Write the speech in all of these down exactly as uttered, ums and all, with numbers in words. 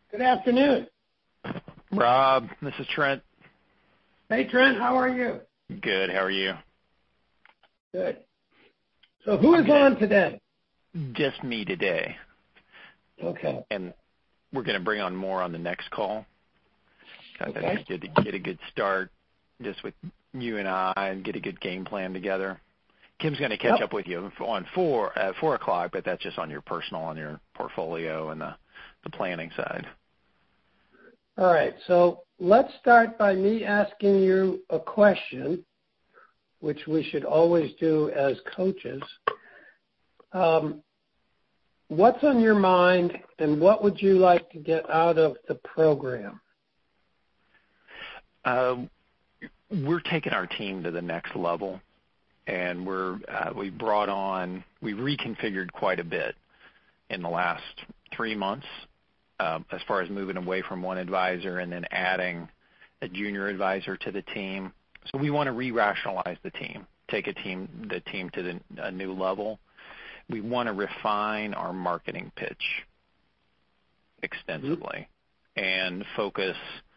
Good afternoon. Rob, this is Trent. Hey, Trent, how are you? Good. How are you? Good. So who is on today? Just me today. Okay. And we're going to bring on more on the next call. I Okay. think it's good to get a good start just with you and I and get a good game plan together. Kim's going to catch Yep. up with you on four at four o'clock, but that's just on your personal, on your portfolio and the, the planning side. All right. So let's start by me asking you a question, which we should always do as coaches. Um, what's on your mind, and what would you like to get out of the program? Uh, we're taking our team to the next level, and we're uh, we brought on we reconfigured quite a bit in the last three months uh, as far as moving away from one advisor and then adding a junior advisor to the team. So we want to re-rationalize the team, take a team the team to the, a new level. We want to refine our marketing pitch extensively mm-hmm. and focus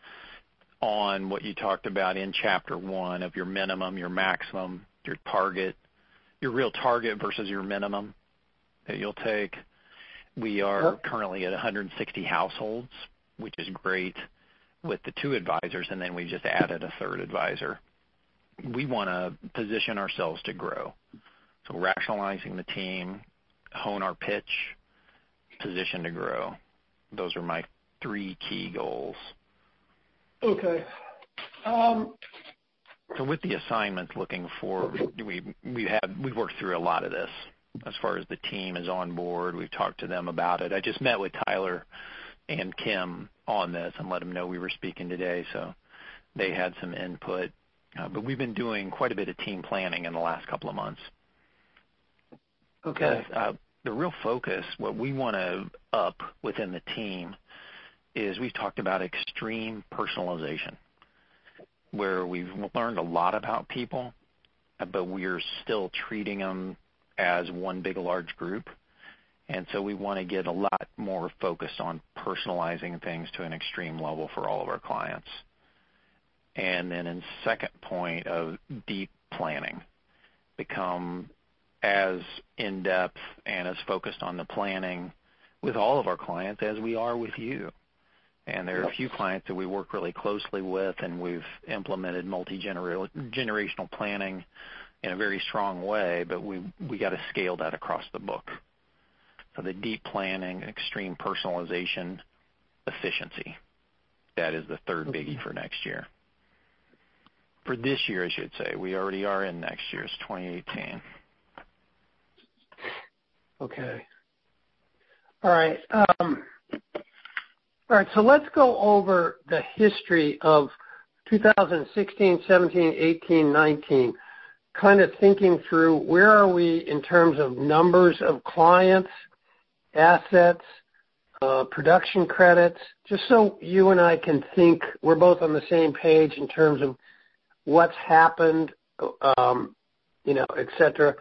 on what you talked about in chapter one of your minimum, your maximum, your target, your real target versus your minimum that you'll take. We are yep. currently at one hundred sixty households, which is great with the two advisors, and then we just added a third advisor. We want to position ourselves to grow. So rationalizing the team, hone our pitch, position to grow. Those are my three key goals. Okay. Um, so with the assignments looking for, we we have we've worked through a lot of this as far as the team is on board. We've talked to them about it. I just met with Tyler and Kim on this and let them know we were speaking today, so they had some input. Uh, but we've been doing quite a bit of team planning in the last couple of months. Okay. Uh, the real focus, what we want to up within the team, is we've talked about extreme personalization, where we've learned a lot about people, but we're still treating them as one big, large group. And so we want to get a lot more focused on personalizing things to an extreme level for all of our clients. And then in second point of deep planning, become as in-depth and as focused on the planning with all of our clients as we are with you. And there are a few clients that we work really closely with, and we've implemented multi-generational planning in a very strong way, but we we got to scale that across the book. So the deep planning, extreme personalization, efficiency, that is the third biggie for next year. For this year, I should say. We already are in next year's twenty eighteen. Okay. All right. Um, all right, so let's go over the history of two thousand sixteen, seventeen, eighteen, nineteen, kind of thinking through where are we in terms of numbers of clients, assets, uh, production credits, just so you and I can think we're both on the same page in terms of what's happened, um, you know, et cetera.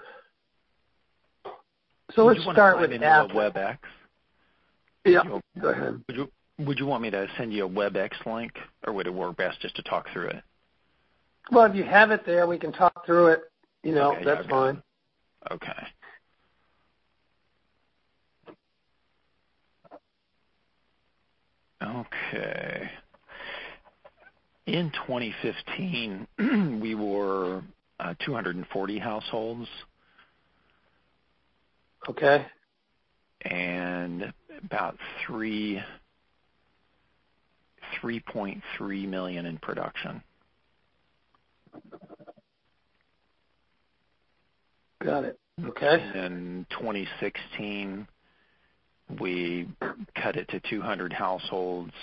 So would let's start with assets. WebEx? Yeah, go ahead. Would you, would you want me to send you a WebEx link, or would it work best just to talk through it? Well, if you have it there, we can talk through it. You know, okay, that's yeah, fine. Okay. Okay. In twenty fifteen, we were uh, two hundred forty households. Okay. And about three, three point three million in production. Got it. Okay. In twenty sixteen, we cut it to two hundred households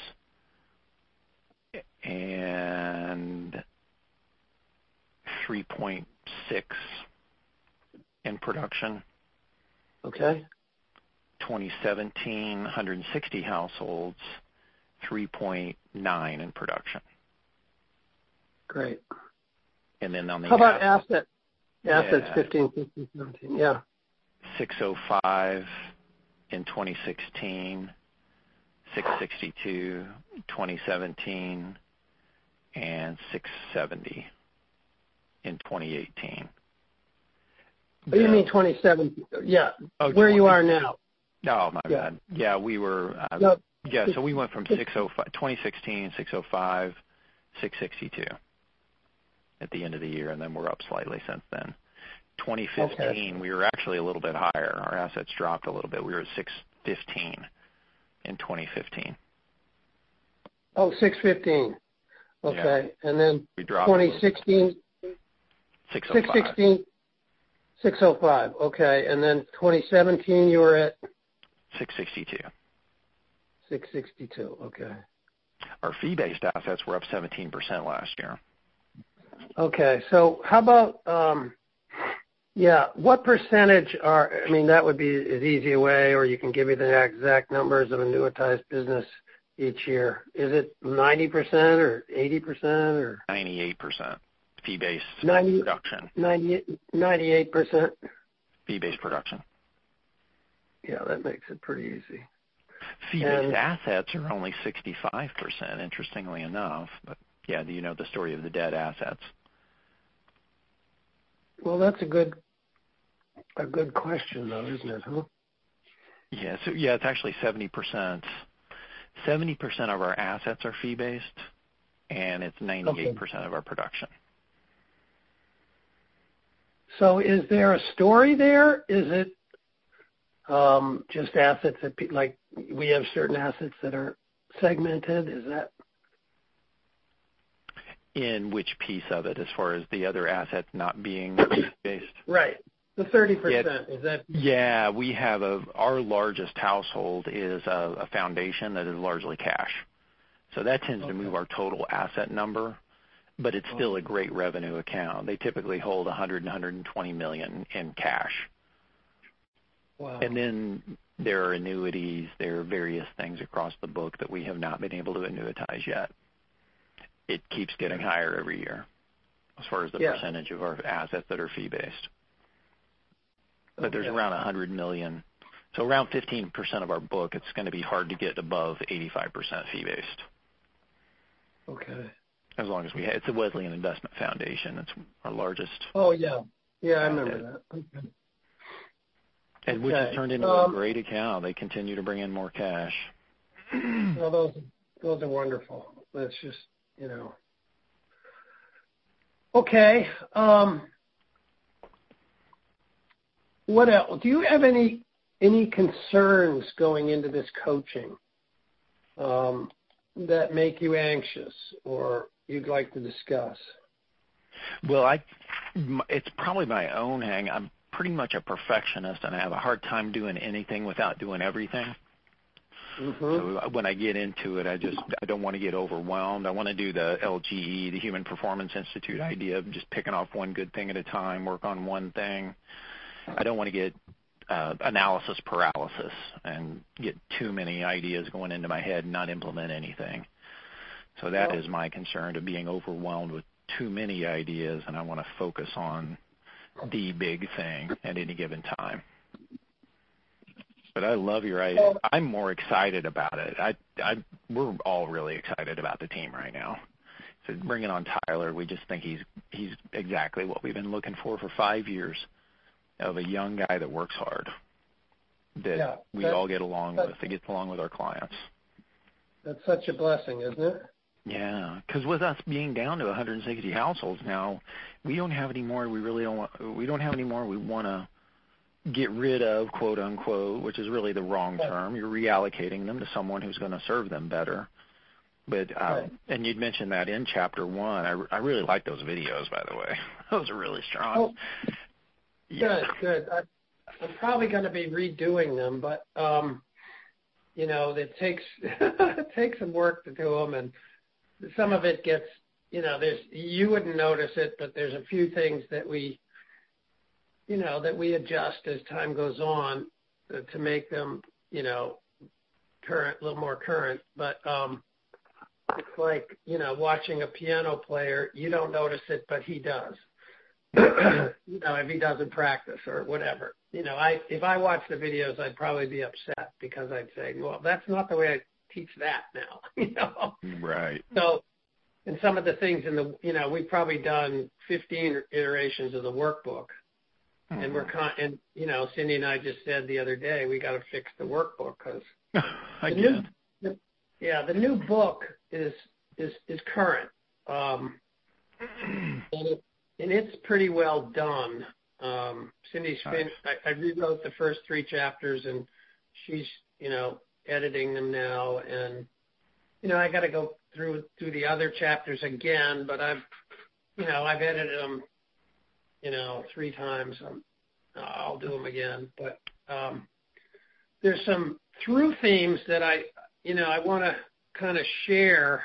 and three point six in production. Okay. twenty seventeen, one hundred sixty households, three point nine in production. Great. And then on the How about asset, asset? Assets yeah, fifteen, sixteen, seventeen. Yeah. six oh five in twenty sixteen, six sixty-two, twenty seventeen, and six seventy in twenty eighteen. What do you mean twenty seventeen? Yeah, oh, where you are now. Oh, my yeah. bad. Yeah, we were, uh, no. yeah, so we went from six oh five, twenty sixteen, six oh five, six sixty-two at the end of the year, and then we're up slightly since then. twenty fifteen, okay. We were actually a little bit higher. Our assets dropped a little bit. We were at six fifteen in twenty fifteen. Oh, six fifteen. Okay, yeah. And then we dropped twenty sixteen, six oh five. six sixteen, six oh five. Okay, and then twenty seventeen you were at six sixty-two. six sixty-two. Okay. Our fee-based assets were up seventeen percent last year. Okay, so how about um, yeah, what percentage are? I mean, that would be as easy a way, or you can give me the exact numbers of annuitized business each year. Is it ninety percent or eighty percent or ninety-eight percent fee-based ninety, production? ninety-eight percent fee-based production. Yeah, that makes it pretty easy. Fee-based and, assets are only sixty-five percent, interestingly enough. But yeah, do you know the story of the dead assets? Well, that's a good a good question, though, isn't it? Huh? Yeah. So yeah, it's actually seventy percent. Seventy percent of our assets are fee-based, and it's ninety-eight percent okay. of our production. So, is there a story there? Is it um, just assets that, pe- like, we have certain assets that are segmented? Is that? In which piece of it, as far as the other assets not being based? Right. The thirty percent, yeah, is that? Yeah, we have a, our largest household is a, a foundation that is largely cash. So that tends okay. to move our total asset number, but it's still a great revenue account. They typically hold one hundred and one hundred twenty million in cash. Wow. And then there are annuities, there are various things across the book that we have not been able to annuitize yet. It keeps getting higher every year as far as the yeah. percentage of our assets that are fee-based. But there's okay. around one hundred million. So around fifteen percent of our book, it's going to be hard to get above eighty-five percent fee-based. Okay. As long as we have, it's a Wesleyan Investment Foundation. It's our largest. Oh, yeah. Yeah, I remember that. Okay. And okay. which has turned into um, a great account. They continue to bring in more cash. Well, those, those are wonderful. That's just, you know. Okay. Um, what else? Do you have any any concerns going into this coaching um, that make you anxious or you'd like to discuss? Well, I it's probably my own hang. I'm pretty much a perfectionist, and I have a hard time doing anything without doing everything. Mm-hmm. So when I get into it, I just I don't want to get overwhelmed. I want to do the L G E, the Human Performance Institute idea of just picking off one good thing at a time, work on one thing. I don't want to get uh, analysis paralysis and get too many ideas going into my head and not implement anything. So that well, is my concern, of being overwhelmed with too many ideas, and I want to focus on the big thing at any given time. But I love your idea. I'm more excited about it. I, I, we're all really excited about the team right now. So bringing on Tyler, we just think he's he's exactly what we've been looking for for five years, of a young guy that works hard, that yeah, we all get along with, that gets along with our clients. That's such a blessing, isn't it? Yeah, because with us being down to one hundred sixty households now, we don't have any more. We really don't want. We don't have any more. We want to get rid of, quote unquote, which is really the wrong term. You're reallocating them to someone who's going to serve them better. But uh, right. And you'd mentioned that in chapter one. I, I really like those videos, by the way. Those are really strong. Oh, yeah. Good, good. I, I'm probably going to be redoing them, but um, you know, it takes it takes some work to do them, and some of it gets, you know, there's you wouldn't notice it, but there's a few things that we, you know, that we adjust as time goes on to make them, you know, current, a little more current. But um, it's like, you know, watching a piano player, you don't notice it, but he does. You know, if he doesn't practice or whatever. You know, I if I watched the videos, I'd probably be upset because I'd say, well, that's not the way teach that now, you know. Right. So, and some of the things in the, you know, we've probably done fifteen iterations of the workbook, mm-hmm. and we're con- and you know, Cindy and I just said the other day we got to fix the workbook because the new, the, yeah, the new book is is is current, um, and it, and it's pretty well done. Um, Cindy's nice. fin- I, I rewrote the first three chapters, and she's, you know, editing them now, and you know, I got to go through through the other chapters again, but I've, you know, I've edited them, you know, three times. I'm, I'll do them again, but um, there's some through themes that I, you know, I want to kind of share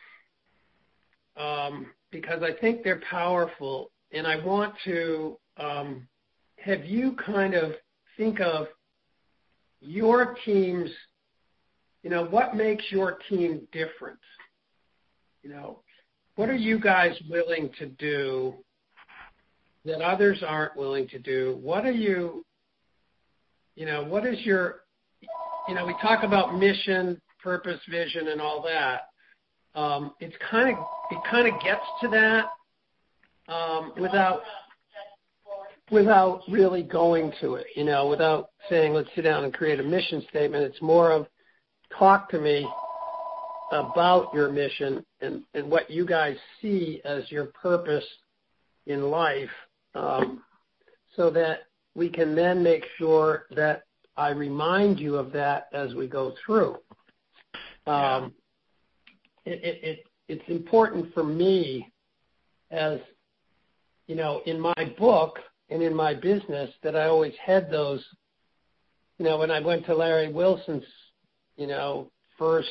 um, because I think they're powerful, and I want to um, have you kind of think of your team's, you know, what makes your team different? You know, what are you guys willing to do that others aren't willing to do? What are you, you know, what is your, you know, we talk about mission, purpose, vision, and all that. Um, it's kind of, it kind of gets to that um, without, without really going to it, you know, without saying, let's sit down and create a mission statement. It's more of, talk to me about your mission and, and what you guys see as your purpose in life, um, so that we can then make sure that I remind you of that as we go through. Um, it, it, it, it's important for me as, you know, in my book and in my business that I always had those, you know, when I went to Larry Wilson's, you know, first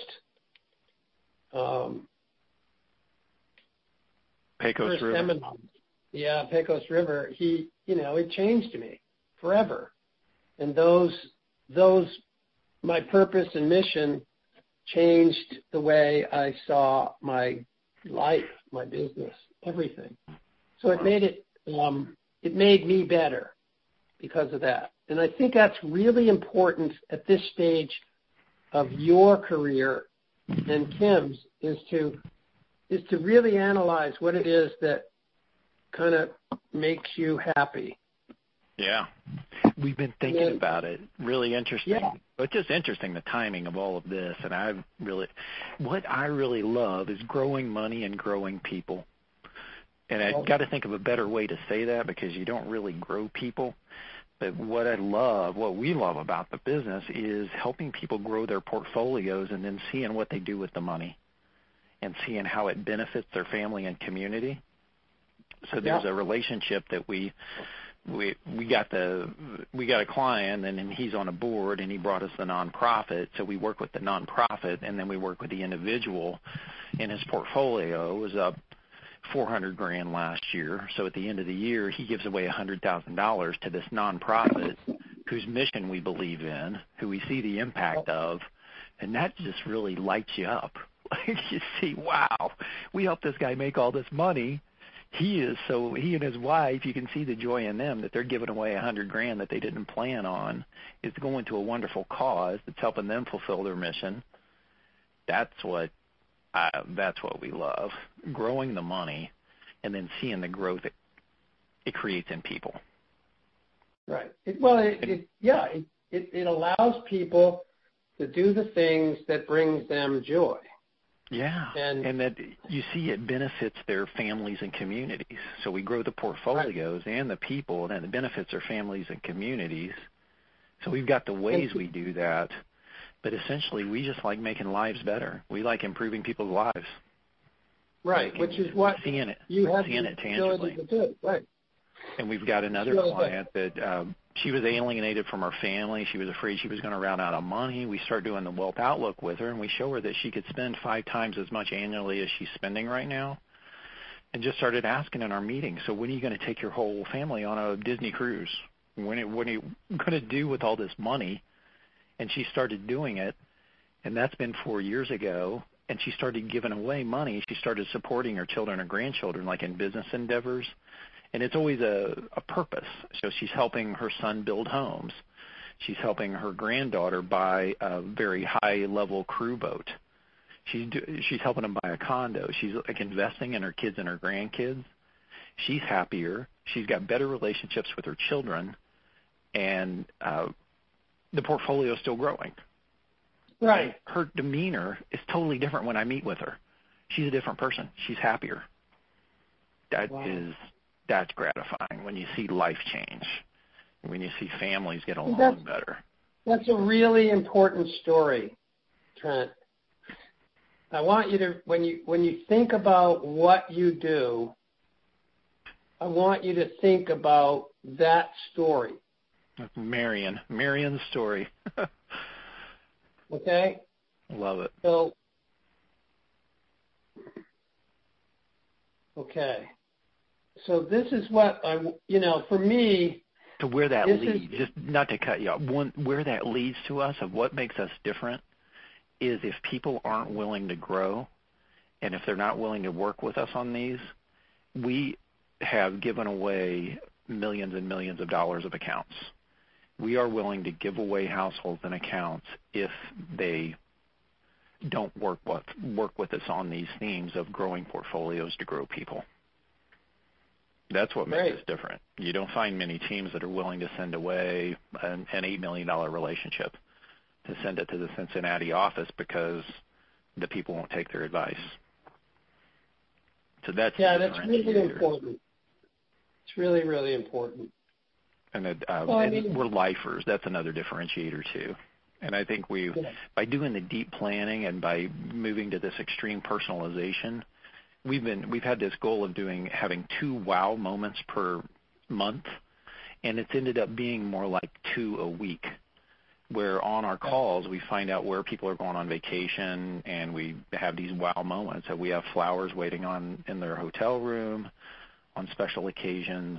um, Pecos first River. seminar, yeah, Pecos River. He, you know, it changed me forever. And those, those, my purpose and mission changed the way I saw my life, my business, everything. So it made it, um, it made me better because of that. And I think that's really important at this stage of your career and Kim's is to is to really analyze what it is that kind of makes you happy. Yeah. We've been thinking then, about it. Really interesting. Yeah. It's just interesting, the timing of all of this. And I really, what I really love is growing money and growing people. And I've got to think of a better way to say that because you don't really grow people. But what I love, what we love about the business is helping people grow their portfolios and then seeing what they do with the money and seeing how it benefits their family and community. So there's Yeah. a relationship that we we we got the we got a client and, and he's on a board and he brought us the nonprofit. So we work with the nonprofit and then we work with the individual, and his portfolio was up four hundred grand last year. So at the end of the year, he gives away one hundred thousand dollars to this nonprofit whose mission we believe in, who we see the impact of, and that just really lights you up. Like you see, wow, we helped this guy make all this money. He is so he and his wife, you can see the joy in them that they're giving away a hundred grand that they didn't plan on. It's going to a wonderful cause that's helping them fulfill their mission. That's what uh, that's what we love, growing the money, and then seeing the growth it, it creates in people. Right. It, well, it, it, yeah, it, it, it allows people to do the things that brings them joy. Yeah, and, and that you see it benefits their families and communities. So we grow the portfolios right. and the people, and it benefits their families and communities. So we've got the ways we do that, but essentially we just like making lives better. We like improving people's lives. Right, like which is what seeing it, you have seeing the it tangibly. ability to do. Right. And we've got another really client good. that um, she was alienated from her family. She was afraid she was going to run out of money. We start doing the Wealth Outlook with her, and we show her that she could spend five times as much annually as she's spending right now. And just started asking in our meeting, so when are you going to take your whole family on a Disney cruise? When, it, what are you going to do with all this money? And she started doing it, and that's been four years ago. And she started giving away money. She started supporting her children and grandchildren, like in business endeavors. And it's always a, a purpose. So she's helping her son build homes. She's helping her granddaughter buy a very high-level crew boat. She's do, she's helping them buy a condo. She's like investing in her kids and her grandkids. She's happier. She's got better relationships with her children, and uh, the portfolio is still growing. Right. Her demeanor is totally different when I meet with her. She's a different person. She's happier. That wow. is that's gratifying when you see life change, when you see families get along that's, better. That's a really important story, Trent. I want you to when you when you think about what you do, I want you to think about that story. That's Marion. Marion's story. Okay? Love it. So, okay. So this is what I, you know, for me. To where that leads, is, just not to cut you off, one, where that leads to us of what makes us different is if people aren't willing to grow and if they're not willing to work with us on these, we have given away millions and millions of dollars of accounts. We are willing to give away households and accounts if they don't work with, work with us on these themes of growing portfolios to grow people. That's what makes right. us different. You don't find many teams that are willing to send away an, an eight million dollars relationship to send it to the Cincinnati office because the people won't take their advice. So that's yeah, that's really important. It's really, really important. And, it, uh, well, I and mean, we're lifers. That's another differentiator too. And I think we, yeah. by doing the deep planning and by moving to this extreme personalization, we've been we've had this goal of doing having two wow moments per month, and it's ended up being more like two a week. Where on our calls we find out where people are going on vacation, and we have these wow moments. So we have flowers waiting on in their hotel room, on special occasions.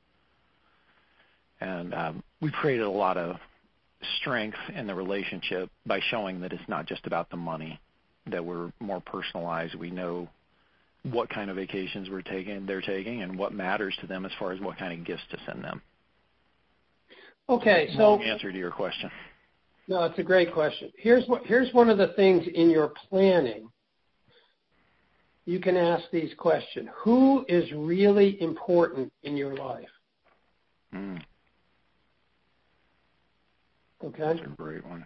And um, we've created a lot of strength in the relationship by showing that it's not just about the money, that we're more personalized. We know what kind of vacations we're taking, they're taking, and what matters to them as far as what kind of gifts to send them. Okay, so long answer to your question. No, it's a great question. Here's what here's one of the things in your planning. You can ask these questions. Who is really important in your life? Mm. Okay. That's a great one.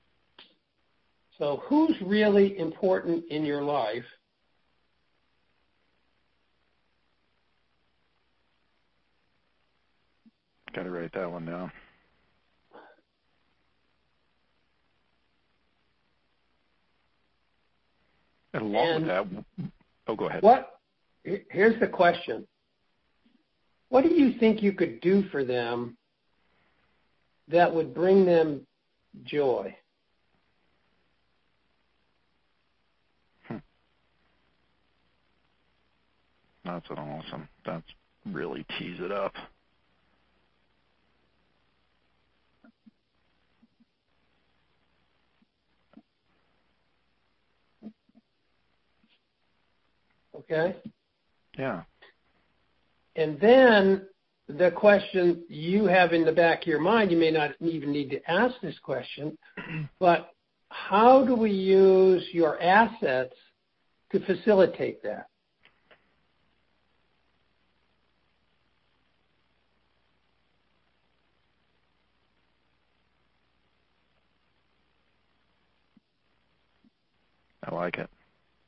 So who's really important in your life? Got to write that one down. And along and with that, oh, go ahead. What? Here's the question. What do you think you could do for them that would bring them joy? Hmm. That's an awesome. That's really tease it up. Okay? Yeah. And then the question you have in the back of your mind, you may not even need to ask this question, but how do we use your assets to facilitate that? I like it.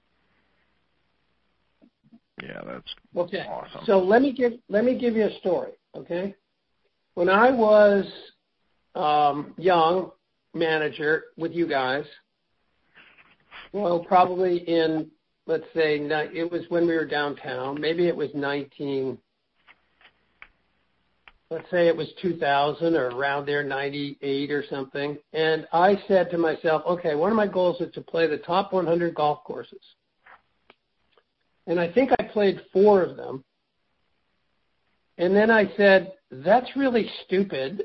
Yeah, that's okay. awesome. So let me give let me give you a story, okay? When I was um, young manager with you guys, well, probably in, let's say, it was when we were downtown. Maybe it was nineteen, let's say it was two thousand or around there, ninety-eight or something. And I said to myself, okay, one of my goals is to play the top one hundred golf courses. And I think I played four of them. And then I said, that's really stupid.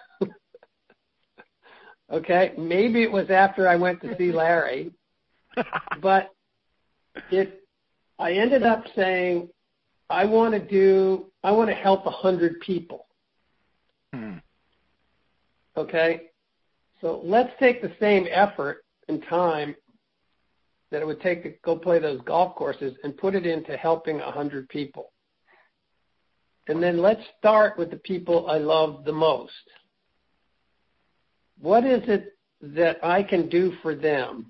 Okay, maybe it was after I went to see Larry. But it, I ended up saying, I want to do, I want to help one hundred people. Hmm. Okay? So let's take the same effort and time that it would take to go play those golf courses and put it into helping one hundred people. And then let's start with the people I love the most. What is it that I can do for them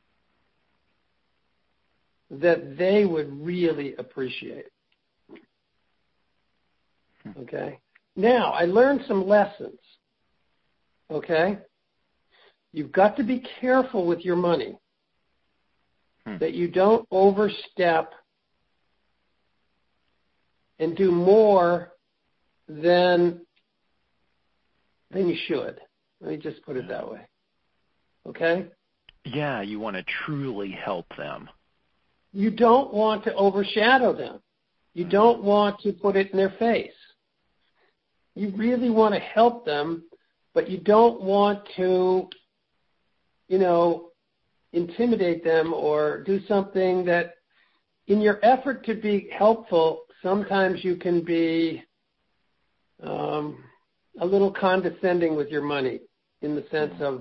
that they would really appreciate? Okay? Now, I learned some lessons. Okay? You've got to be careful with your money, hmm. that you don't overstep and do more than than you should. Let me just put it that way. Okay? Yeah, you want to truly help them. You don't want to overshadow them. You don't want to put it in their face. You really want to help them, but you don't want to, you know, intimidate them or do something that, in your effort to be helpful, sometimes you can be um, a little condescending with your money, in the sense of,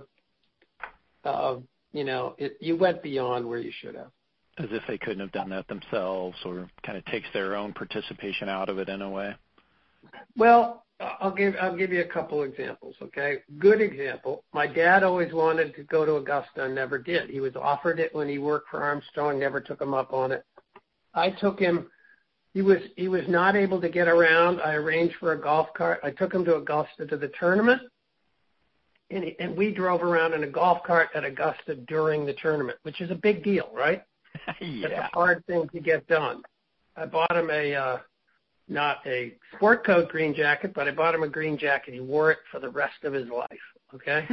of you know, it, you went beyond where you should have. As if they couldn't have done that themselves, or kind of takes their own participation out of it in a way. Well, I'll give I'll give you a couple examples, okay? Good example. My dad always wanted to go to Augusta and never did. He was offered it when he worked for Armstrong, never took him up on it. I took him. He was he was not able to get around. I arranged for a golf cart. I took him to Augusta to the tournament, and he, and we drove around in a golf cart at Augusta during the tournament, which is a big deal, right? Yeah. It's a hard thing to get done. I bought him a uh, not a sport coat green jacket, but I bought him a green jacket. He wore it for the rest of his life. Okay.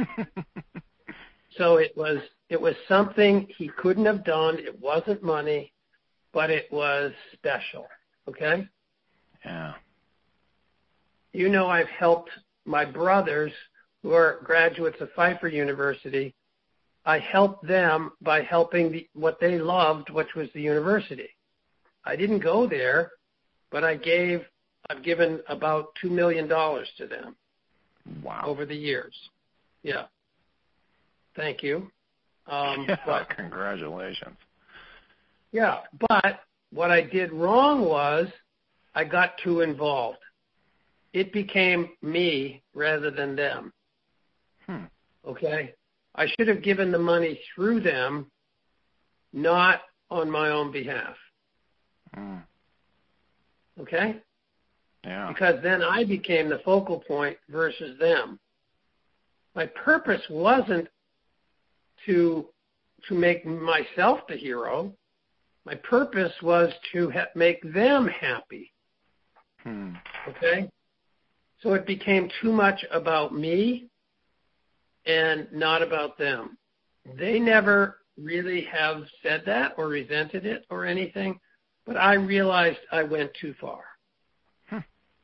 So it was it was something he couldn't have done. It wasn't money, but it was special. Okay. Yeah. You know, I've helped my brothers who are graduates of Pfeiffer University. I helped them by helping the, what they loved, which was the university. I didn't go there, but I gave, I've given about two million dollars to them. Wow. Over the years. Yeah. Thank you. Um, yeah, but, congratulations. Yeah, but what I did wrong was I got too involved. It became me rather than them. Hmm. Okay? I should have given the money through them, not on my own behalf. Mm. Okay? Yeah. Because then I became the focal point versus them. My purpose wasn't to to make myself the hero. My purpose was to ha- make them happy. Hmm. Okay? So it became too much about me and not about them. They never really have said that or resented it or anything, but I realized I went too far. Hmm.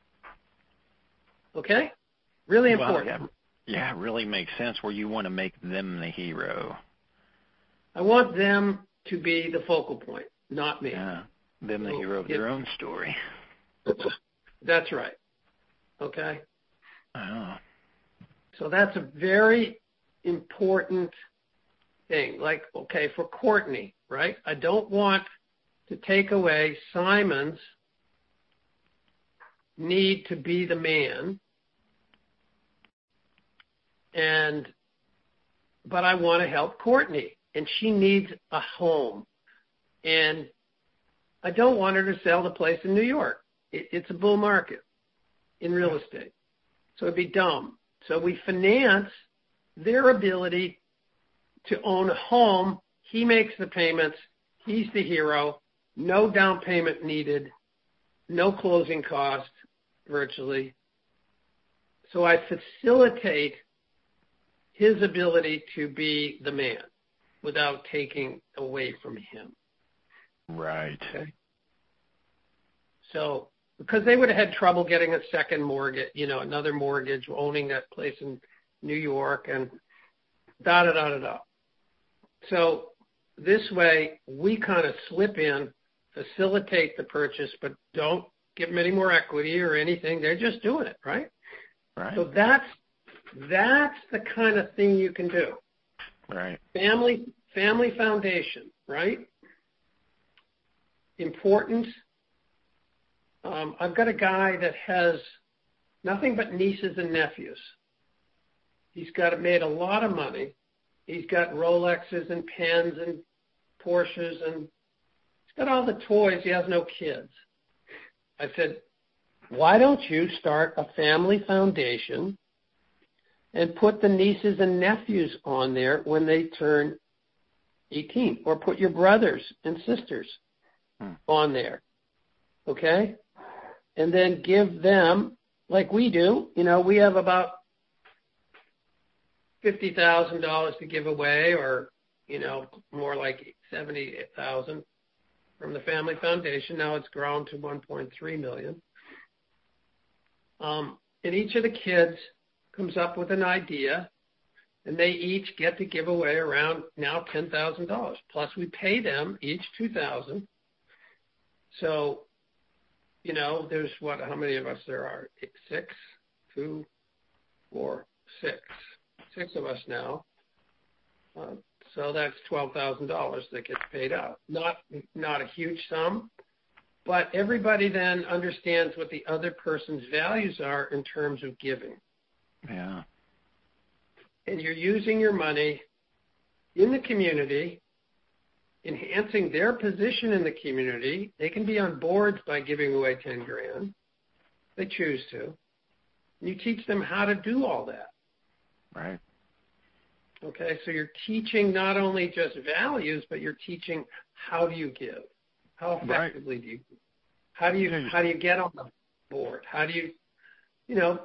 Okay? Really important. Well, yeah, yeah, it really makes sense where you want to make them the hero. I want them to be the focal point, not me. Yeah, them the so hero of it, their own story. That's right. Okay? Oh. So that's a very important thing. Like, okay, for Courtney, right? I don't want to take away Simon's need to be the man, and but I want to help Courtney, and she needs a home, and I don't want her to sell the place in New York. It, it's a bull market in real estate, so it'd be dumb. So we finance their ability to own a home. He makes the payments. He's the hero. No down payment needed. No closing cost, virtually. So I facilitate his ability to be the man without taking away from him. Right. Okay. So, because they would have had trouble getting a second mortgage, you know, another mortgage, owning that place in New York, and da da da da da. So this way, we kind of slip in, facilitate the purchase, but don't give them any more equity or anything. They're just doing it, right? Right. So that's That's the kind of thing you can do. Right. Family, family foundation, right? Important. Um, I've got a guy that has nothing but nieces and nephews. He's got made a lot of money. He's got Rolexes and pens and Porsches, and he's got all the toys. He has no kids. I said, why don't you start a family foundation and put the nieces and nephews on there when they turn eighteen, or put your brothers and sisters hmm. on there, okay? And then give them, like we do, you know, we have about fifty thousand dollars to give away, or, you know, more like seventy thousand dollars from the family foundation. Now it's grown to one point three million dollars. Um, and each of the kids comes up with an idea, and they each get to give away around now ten thousand dollars. Plus we pay them each two thousand dollars. So, you know, there's what, how many of us there are? Six, two, four, six. Six of us now. Uh, so that's twelve thousand dollars that gets paid out. Not not a huge sum, but everybody then understands what the other person's values are in terms of giving. Yeah. And you're using your money in the community, enhancing their position in the community. They can be on boards by giving away ten grand. They choose to. And you teach them how to do all that. Right. Okay, so you're teaching not only just values, but you're teaching how do you give? How effectively right. do you give? How do you how do you get on the board? How do you, you know,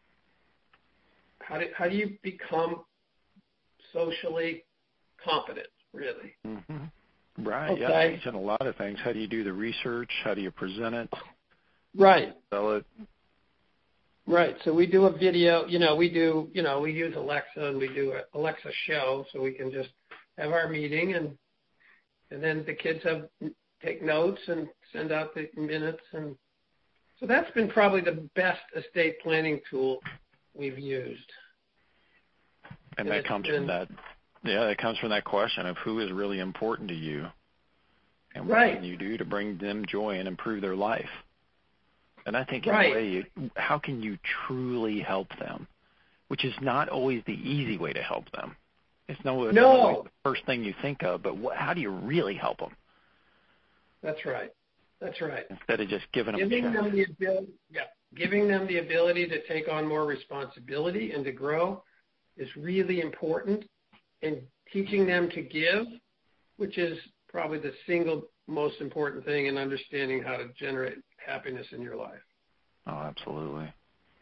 how do how do you become socially competent, really? Mm-hmm. Right. Okay. Yeah, teaching a lot of things. How do you do the research? How do you present it? Right. Sell it. Right. So we do a video, you know, we do, you know, we use Alexa, and we do an Alexa show, so we can just have our meeting, and and then the kids have take notes and send out the minutes. And so that's been probably the best estate planning tool we've used. And, and that comes been, from that, yeah, that comes from that question of who is really important to you, and what right. can you do to bring them joy and improve their life. And I think in right. a way, you, how can you truly help them, which is not always the easy way to help them. It's no, it's no. not always the first thing you think of, but what, how do you really help them? That's right. That's right. Instead of just giving them giving a check. them the ability, yeah, giving them the ability to take on more responsibility and to grow is really important, and teaching them to give, which is probably the single most important thing in understanding how to generate happiness in your life. Oh, absolutely.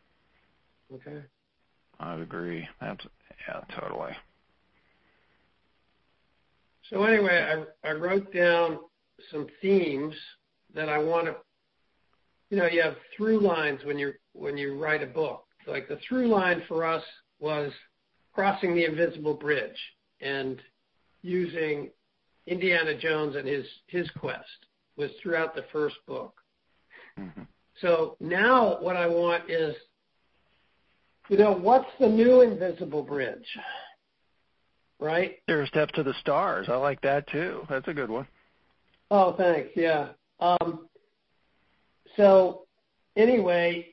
Okay. I would agree. That's, yeah, totally. So anyway, I, I wrote down some themes that I want to, you know, you have through lines when you when you write a book. Like the through line for us was crossing the invisible bridge and using Indiana Jones and his, his quest was throughout the first book. Mm-hmm. So now what I want is, you know, what's the new invisible bridge? Right? There are steps to the stars. I like that too. That's a good one. Oh, thanks. Yeah. Um, so anyway,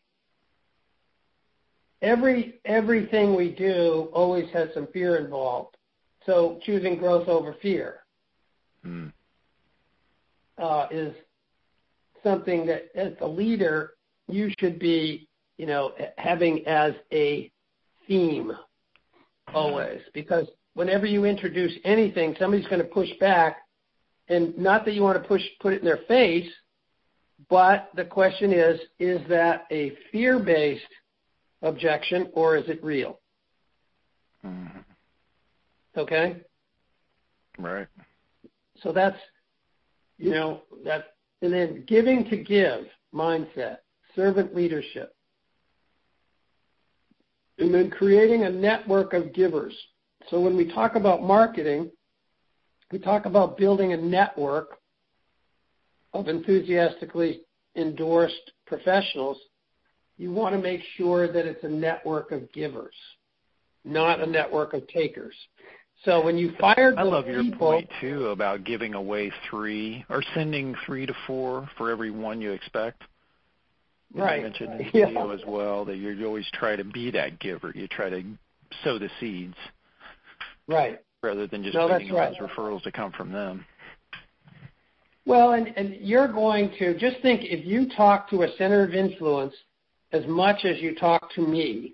every everything we do always has some fear involved. So choosing growth over fear mm. uh, is something that, as a leader, you should be, you know, having as a theme always. Because whenever you introduce anything, somebody's going to push back, and not that you want to push put it in their face, but the question is, is that a fear-based objection, or is it real? Mm-hmm. Okay? Right. So that's, you know, that, and then giving to give mindset, servant leadership, and then creating a network of givers. So when we talk about marketing, we talk about building a network of enthusiastically endorsed professionals. You want to make sure that it's a network of givers. not a network of takers. So when you fire the I love your people, point, too, about giving away three or sending three to four for every one you expect. right? You mentioned in the Yeah. video as well that you always try to be that giver. You try to sow the seeds. Right. Rather than just No, waiting that's on right. those referrals to come from them. Well, and, and you're going to, just think, if you talk to a center of influence as much as you talk to me,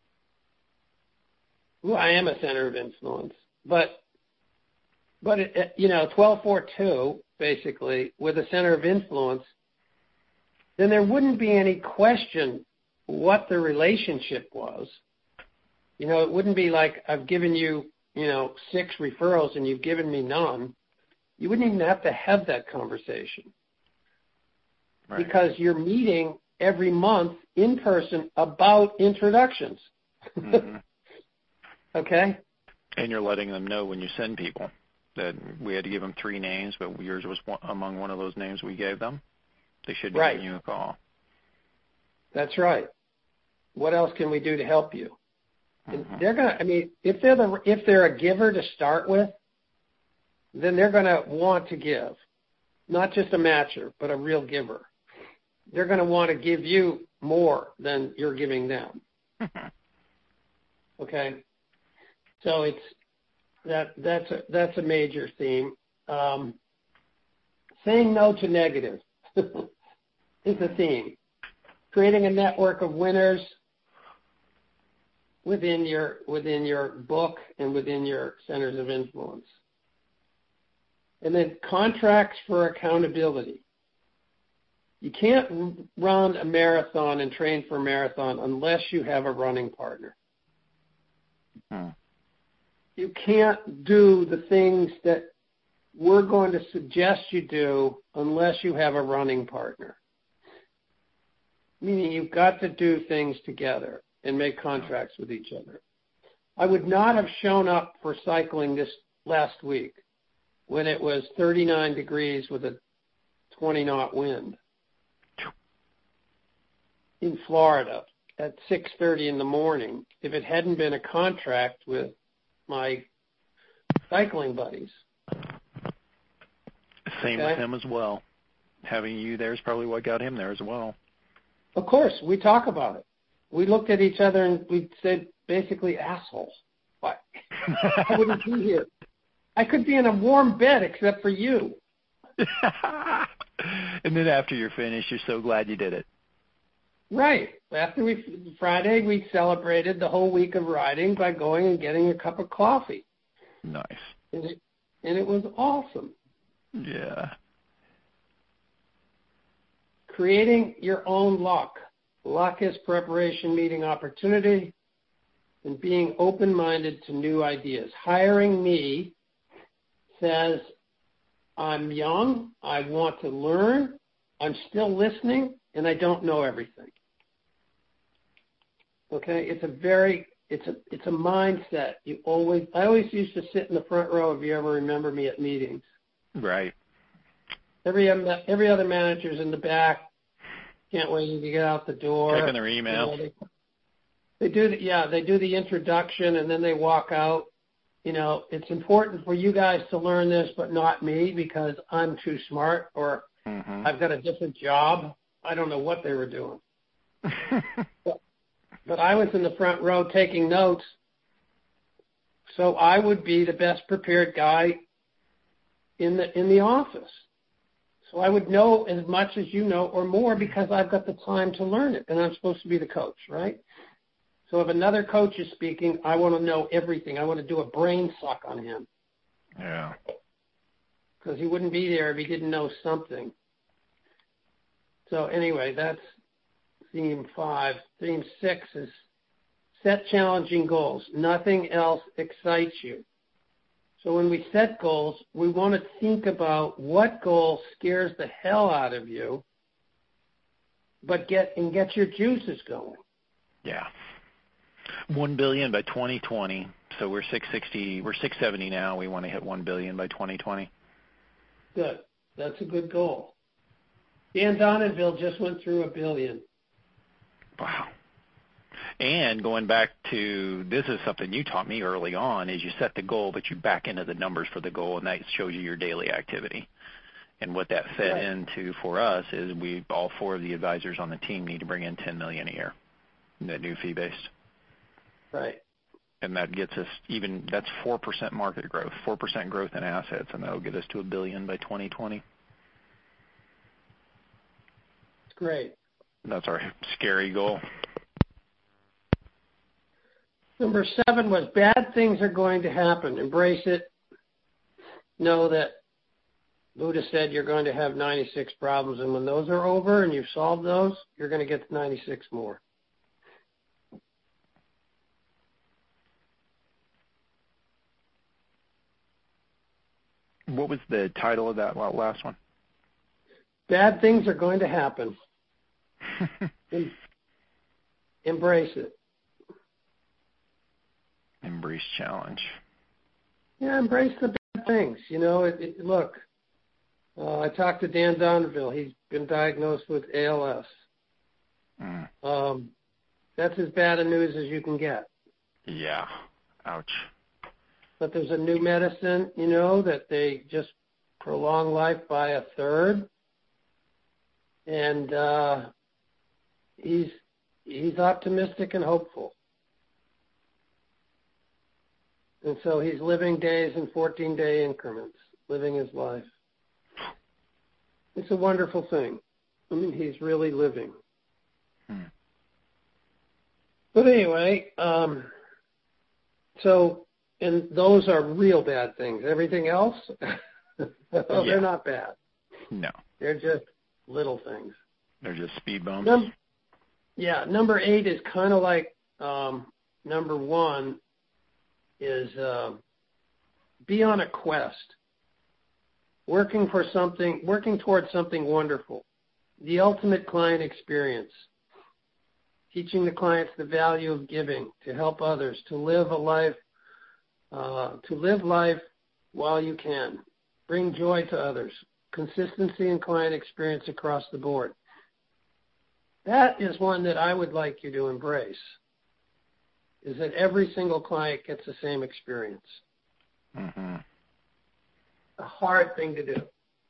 well, I am a center of influence, but, but it, you know, twelve four two, basically, with a center of influence, then there wouldn't be any question what the relationship was. You know, it wouldn't be like I've given you, you know, six referrals and you've given me none. You wouldn't even have to have that conversation. Right. Because you're meeting every month in person about introductions. Mm-hmm. Okay? And you're letting them know when you send people that we had to give them three names, but yours was one, among one of those names we gave them. They should be right. giving you a call. That's right. What else can we do to help you? Mm-hmm. And they're gonna. I mean, if they're the if they're a giver to start with, then they're going to want to give, not just a matcher, but a real giver. They're going to want to give you more than you're giving them. Okay, so it's that that's a, that's a major theme. Um, saying no to negative is a theme. Creating a network of winners within your within your book and within your centers of influence. And then contracts for accountability. You can't run a marathon and train for a marathon unless you have a running partner. Hmm. You can't do the things that we're going to suggest you do unless you have a running partner. Meaning you've got to do things together and make contracts with each other. I would not have shown up for cycling this last week when it was thirty-nine degrees with a twenty knot wind in Florida at six thirty in the morning if it hadn't been a contract with my cycling buddies. Same okay? with him as well. Having you there is probably what got him there as well. Of course, we talk about it. We looked at each other and we said basically assholes. Why? I wouldn't be here. I could be in a warm bed except for you. And then after you're finished, you're so glad you did it. Right. After we Friday, we celebrated the whole week of riding by going and getting a cup of coffee. Nice. And it, and it was awesome. Yeah. Creating your own luck. Luck is preparation meeting opportunity and being open-minded to new ideas. Hiring me says, I'm young, I want to learn, I'm still listening, and I don't know everything. Okay, it's a very, it's a, it's a mindset. You always, I always used to sit in the front row if you ever remember me at meetings. Right. Every every other manager's in the back, can't wait to get out the door. Checking their email. You know, they, they do, the, yeah, they do the introduction and then they walk out. You know, it's important for you guys to learn this, but not me because I'm too smart or mm-hmm. I've got a different job. I don't know what they were doing. but, but I was in the front row taking notes, so I would be the best prepared guy in the in the office. So I would know as much as you know or more because I've got the time to learn it, and I'm supposed to be the coach, right? So if another coach is speaking, I want to know everything. I want to do a brain suck on him. Yeah. Because he wouldn't be there if he didn't know something. So anyway, that's theme five. Theme six is set challenging goals. Nothing else excites you. So when we set goals, we want to think about what goal scares the hell out of you, but get and get your juices going. Yeah. One billion by twenty twenty. So we're six sixty. We're six seventy now. We want to hit one billion by twenty twenty. Good. That's a good goal. Dan Donenville just went through a billion. Wow. And going back to, this is something you taught me early on, is you set the goal, but you back into the numbers for the goal, and that shows you your daily activity. And what that fed right. into for us is we, all four of the advisors on the team need to bring in ten million dollars a year, that new fee-based. Right. And that gets us even, that's four percent market growth, four percent growth in assets, and that'll get us to a billion by twenty twenty. It's great. That's our scary goal. Number seven was bad things are going to happen. Embrace it. Know that Buddha said you're going to have ninety-six problems, and when those are over and you've solved those, you're going to get ninety-six more. What was the title of that last one? Bad things are going to happen. em- embrace it. Embrace challenge. Yeah, embrace the bad things. You know, it, it, look, uh, I talked to Dan Donville. He's been diagnosed with A L S. Mm. Um, that's as bad a news as you can get. Yeah. Ouch. But there's a new medicine, you know, that they just prolong life by a third. And uh, he's he's optimistic and hopeful. And so he's living days in fourteen-day increments, living his life. It's a wonderful thing. I mean, he's really living. Hmm. But anyway, um, so... And those are real bad things. Everything else, well, yeah. They're not bad. No. They're just little things. They're just speed bumps. Num- yeah, number eight is kind of like um, number one is uh, be on a quest, working for something, working towards something wonderful, the ultimate client experience, teaching the clients the value of giving, to help others, to live a life Uh, to live life while you can. Bring joy to others. Consistency in client experience across the board. That is one that I would like you to embrace, is that every single client gets the same experience. Mm-hmm. A hard thing to do.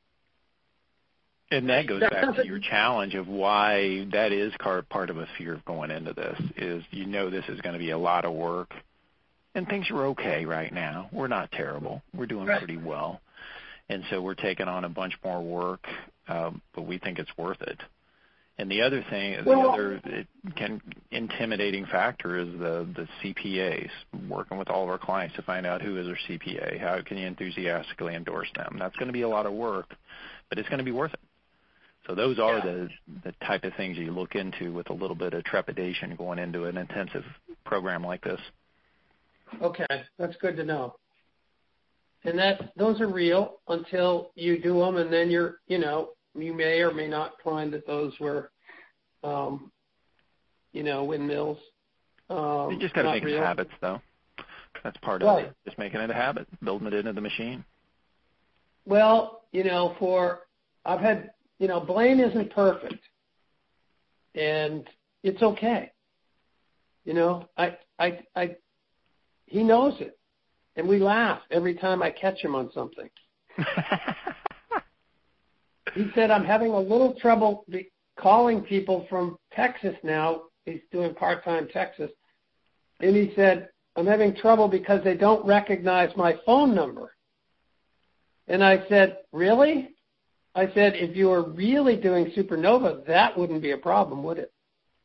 And that goes back to your challenge of why that is part of a fear of going into this, is you know this is going to be a lot of work. And things are okay right now. We're not terrible. We're doing right. pretty well. And so we're taking on a bunch more work, um, but we think it's worth it. And the other thing, well, the other it can, intimidating factor is the, the C P As, working with all of our clients to find out who is their C P A. How can you enthusiastically endorse them? That's going to be a lot of work, but it's going to be worth it. So those are yeah. the, the type of things you look into with a little bit of trepidation going into an intensive program like this. Okay, that's good to know. And that those are real until you do them, and then you're, you know, you may or may not find that those were, um, you know, windmills. Um, you just got to make real. It habits, though. That's part right. of it. Just making it a habit, building it into the machine. Well, you know, for I've had, you know, Blaine isn't perfect, and it's okay. You know, I, I, I. He knows it, and we laugh every time I catch him on something. He said, I'm having a little trouble be- calling people from Texas now. He's doing part-time Texas. And he said, I'm having trouble because they don't recognize my phone number. And I said, really? I said, if you were really doing Supernova, that wouldn't be a problem, would it?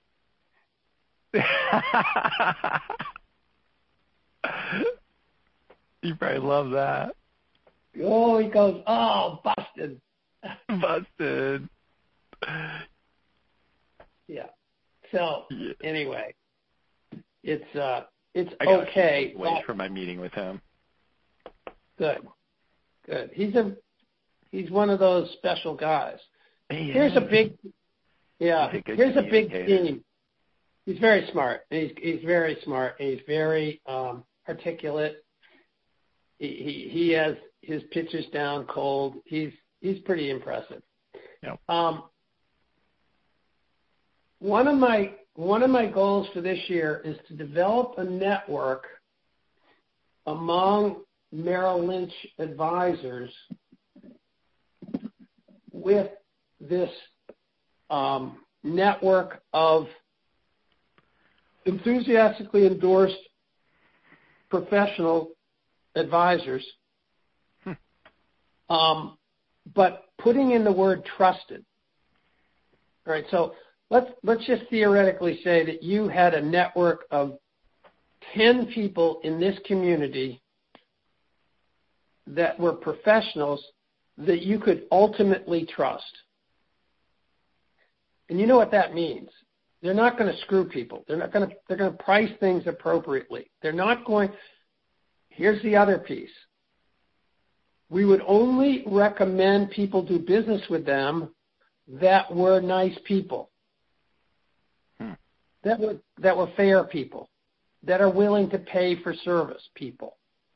You probably love that. Oh, he goes, oh, busted. Busted. Yeah. So yeah. Anyway, it's uh, it's I got okay. Wait but, for my meeting with him. Good, good. He's a he's one of those special guys. He here's is. a big, yeah. A here's a big theme. He's very smart. He's he's very smart. And he's very um, articulate. He, he he has his pitches down cold. He's he's pretty impressive. Yep. Um, one of my one of my goals for this year is to develop a network among Merrill Lynch advisors with this um, network of enthusiastically endorsed professional advisors, hmm. um, but putting in the word trusted. All right, so let's let's just theoretically say that you had a network of ten people in this community that were professionals that you could ultimately trust. And you know what that means. They're not going to screw people. They're not going to, they're going to price things appropriately. They're not going, here's the other piece. We would only recommend people do business with them that were nice people, hmm. that were, that were fair people, that are willing to pay for service people.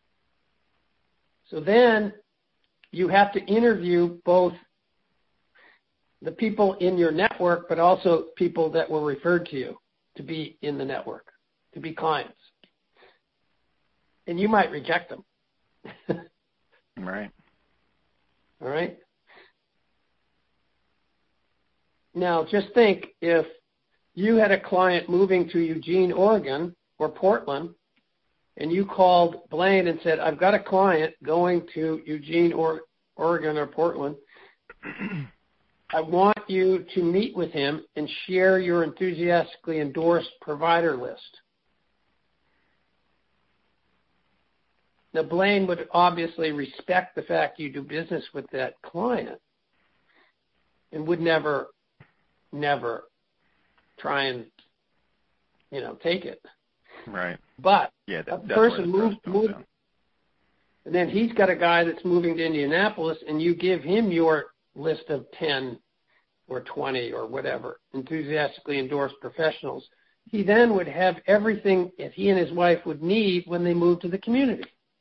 So then you have to interview both the people in your network, but also people that were referred to you to be in the network, to be clients. And you might reject them. Right. All right. Now, just think if you had a client moving to Eugene, Oregon, or Portland, and you called Blaine and said, I've got a client going to Eugene, or Oregon, or Portland. I want you to meet with him and share your enthusiastically endorsed provider list. Now, Blaine would obviously respect the fact you do business with that client and would never, never try and, you know, take it. Right. But yeah, that, a person moves, moves and then he's got a guy that's moving to Indianapolis, and you give him your list of ten or twenty or whatever enthusiastically endorsed professionals. He then would have everything that he and his wife would need when they move to the community.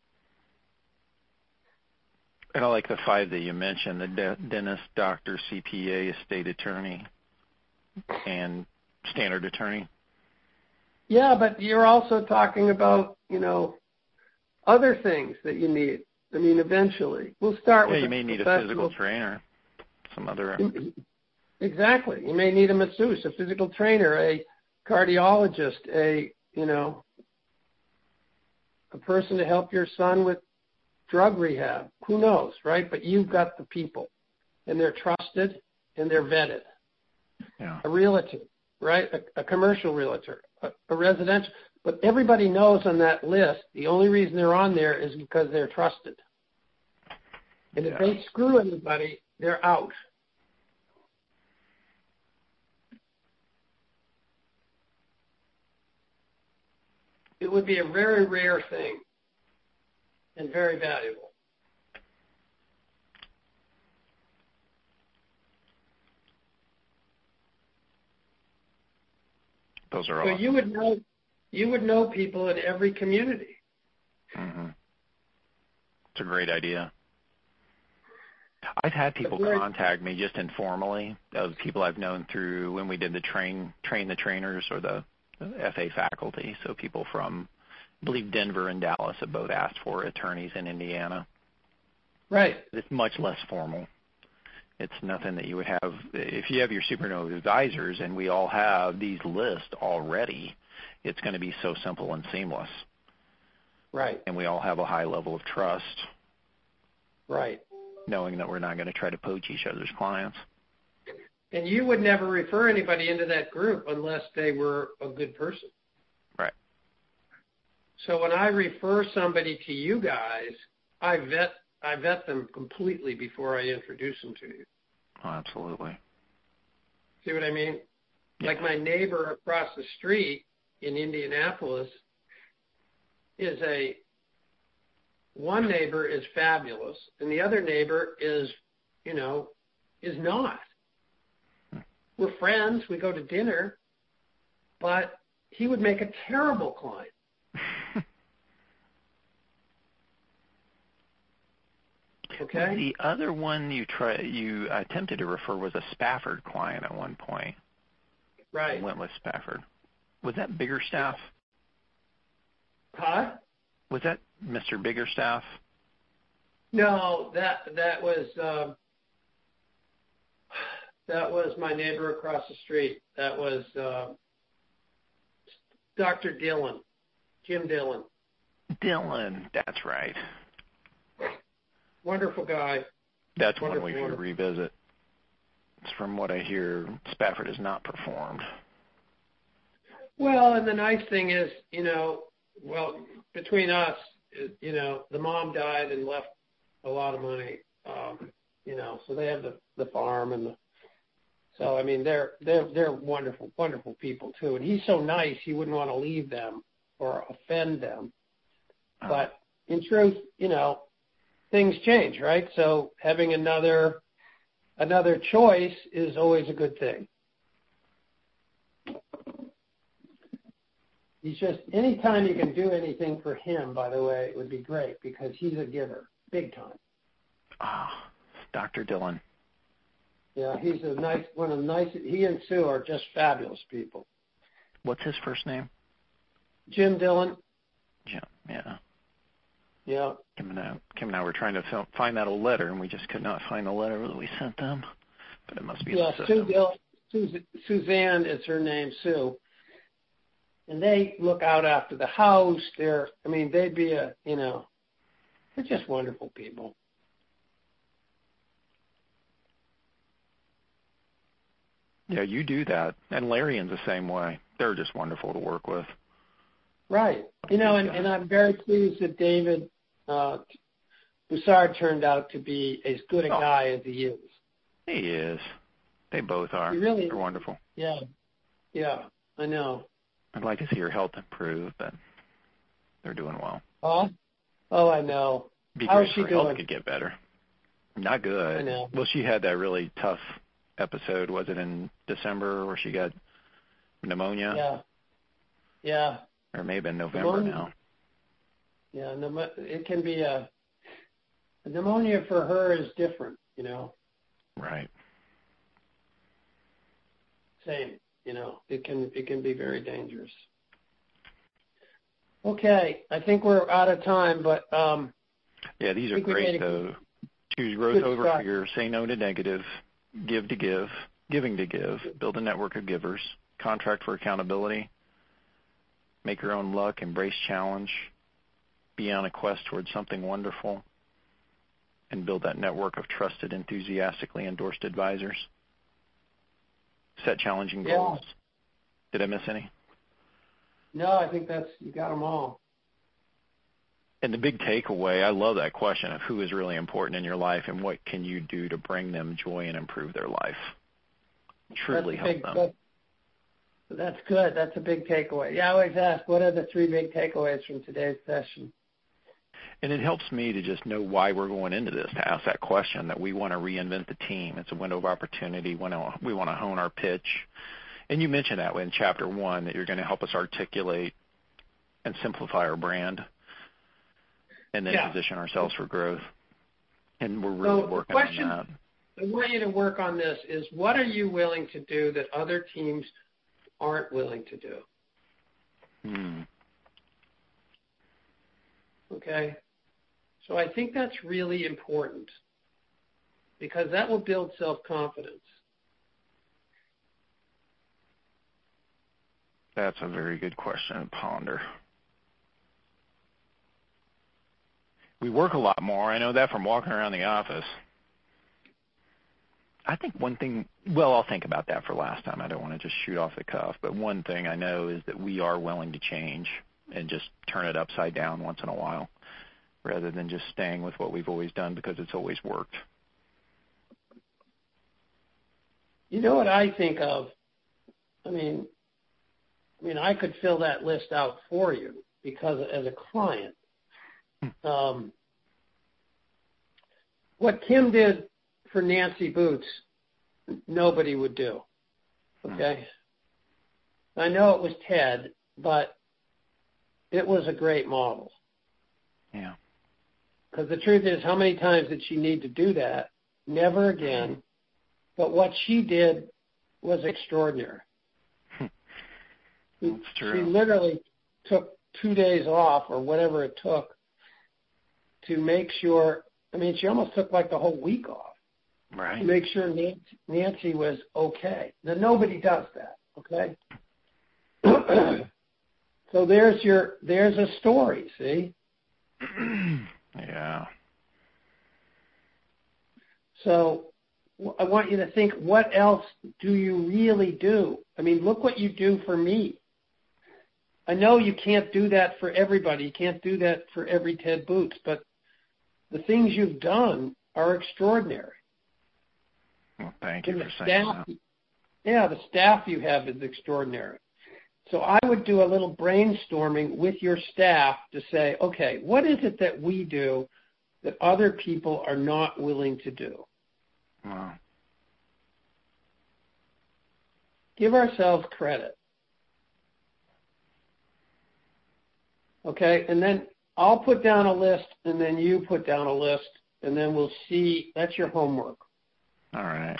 And I like the five that you mentioned, the de- dentist, doctor, C P A, estate attorney, and standard attorney. Yeah, but you're also talking about, you know, other things that you need. I mean, eventually. We'll start yeah, with you may need a physical trainer, some other. Exactly. You may need a masseuse, a physical trainer, a cardiologist, a, you know, a person to help your son with drug rehab. Who knows, right? But you've got the people, and they're trusted, and they're vetted. Yeah. A realtor, right? A, a commercial realtor, a, a residential. But everybody knows on that list, the only reason they're on there is because they're trusted. And if yeah. they screw anybody, they're out. It would be a very rare thing and very valuable. Those are so awesome. you would know you would know people in every community. Mm-hmm. It's a great idea. I've had people very, contact me just informally of people I've known through when we did the train train the trainers or the, the F A faculty. So people from, I believe, Denver and Dallas have both asked for attorneys in Indiana. Right. It's much less formal. It's nothing that you would have if you have your Supernova advisors, and we all have these lists already. It's going to be so simple and seamless. Right. And we all have a high level of trust. Right. Knowing that we're not going to try to poach each other's clients. And you would never refer anybody into that group unless they were a good person. Right. So when I refer somebody to you guys, I vet I vet them completely before I introduce them to you. Oh, absolutely. See what I mean? Yeah. Like my neighbor across the street in Indianapolis is a one neighbor is fabulous, and the other neighbor is, you know, is not. Hmm. We're friends. We go to dinner, but he would make a terrible client. Okay. The other one you try you attempted to refer was a Spafford client at one point. Right. and went with Spafford. Was that Biggerstaff? Huh? Was that Mister Biggerstaff? No, that that was um, that was my neighbor across the street. That was uh, Doctor Dillon, Jim Dillon. Dillon, that's right. Wonderful guy. That's wonderful, one we should wonderful. revisit. It's from what I hear, Spafford has not performed. Well, and the nice thing is, you know, well, between us, you know, the mom died and left a lot of money, um, you know, so they have the, the farm and the, so I mean, they're they're they're wonderful, wonderful people too. And he's so nice, he wouldn't want to leave them or offend them. Oh. But in truth, you know, things change, right? So having another another choice is always a good thing. He's just, anytime you can do anything for him, by the way, it would be great because he's a giver, big time. Ah, Doctor Dillon. Yeah, he's a nice, one of the nice, he and Sue are just fabulous people. What's his first name? Jim Dillon. Jim, yeah. Yeah. Kim and I, Kim and I were trying to film, find that old letter, and we just could not find the letter that we sent them. But it must be yeah, in the Sue system. Dillon, Suz- Suzanne is her name, Sue. And they look out after the house. They're, I mean, they'd be a, you know, they're just wonderful people. Yeah, you do that. And Larion's the same way. They're just wonderful to work with. Right. You know, and, and I'm very pleased that David uh, Broussard turned out to be as good a Oh. guy as he is. He is. They both are. He really, They're wonderful. Yeah. Yeah, I know. I'd like to see her health improve, but they're doing well. Huh? Oh, I know. It'd be How great is she if her health doing? could get better. Not good. I know. Well, she had that really tough episode. Was it in December where she got pneumonia? Yeah. Yeah. Or it may have been November Pneumonia. now. Yeah, pneumo- it can be a, a pneumonia for her is different, you know. Right. Same, you know. It can it can be very dangerous. Okay, I think we're out of time, but um, Yeah, these I are think we great, made a though. Choose growth good over start. fear, say no to negative, give to give, giving to give, build a network of givers, contract for accountability, make your own luck, embrace challenge, be on a quest towards something wonderful, and build that network of trusted, enthusiastically endorsed advisors. Set challenging Yeah. goals. Did I miss any? No, I think that's, you got them all. And the big takeaway, I love that question of who is really important in your life and what can you do to bring them joy and improve their life. Truly That's a help big, them. That's, that's good. That's a big takeaway. Yeah, I always ask, what are the three big takeaways from today's session? And it helps me to just know why we're going into this, to ask that question, that we want to reinvent the team. It's a window of opportunity. We want to hone our pitch. And you mentioned that in chapter one, that you're going to help us articulate and simplify our brand and then Yeah. position ourselves for growth. And we're really So the working question- on that. I want you to work on this is, what are you willing to do that other teams aren't willing to do? Hmm. Okay? So I think that's really important because that will build self-confidence. That's a very good question to ponder. We work a lot more. I know that from walking around the office. I think one thing, well, I'll think about that for last time. I don't want to just shoot off the cuff. But one thing I know is that we are willing to change and just turn it upside down once in a while rather than just staying with what we've always done because it's always worked. You know what I think of? I mean, I mean, I could fill that list out for you because as a client, um, what Kim did for Nancy Boots, nobody would do. Okay? I know it was Ted, but it was a great model. Yeah. Because the truth is, how many times did she need to do that? Never again. But what she did was extraordinary. She, That's true. She literally took two days off or whatever it took to make sure. I mean, she almost took like the whole week off right. to make sure Nancy, Nancy was okay. Now nobody does that. Okay. So there's your there's a story. See. Yeah. So I want you to think, what else do you really do? I mean, look what you do for me. I know you can't do that for everybody. You can't do that for every Ted Boots, but the things you've done are extraordinary. Well, thank you and for saying staff, that. Yeah, the staff you have is extraordinary. So I would do a little brainstorming with your staff to say, okay, what is it that we do that other people are not willing to do? Wow. Give ourselves credit. Okay, and then I'll put down a list, and then you put down a list, and then we'll see. That's your homework. All right.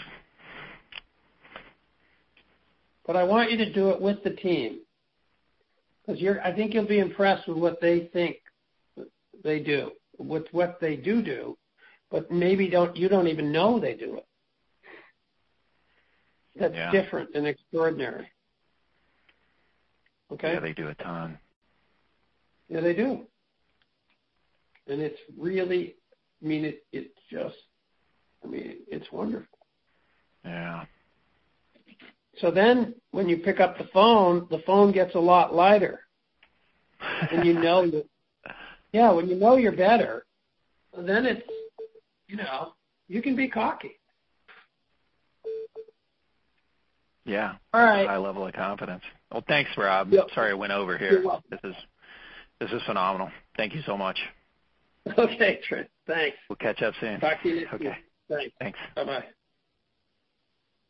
But I want you to do it with the team, because you're. I think you'll be impressed with what they think they do, with what they do do, but maybe don't you don't even know they do it. That's yeah. different and extraordinary. Okay? Yeah, they do a ton. Yeah, they do. And it's really, I mean, it, it just, I mean, it's wonderful. Yeah. So then when you pick up the phone, the phone gets a lot lighter. And you know that, yeah, when you know you're better, then it's, you know, you can be cocky. Yeah. All right. High level of confidence. Well, thanks, Rob. Yep. Sorry I went over here. You're welcome. This is this is phenomenal. Thank you so much. Okay, Trent. Thanks. We'll catch up soon. Talk to you next Okay. week. Thanks. Thanks. Bye-bye.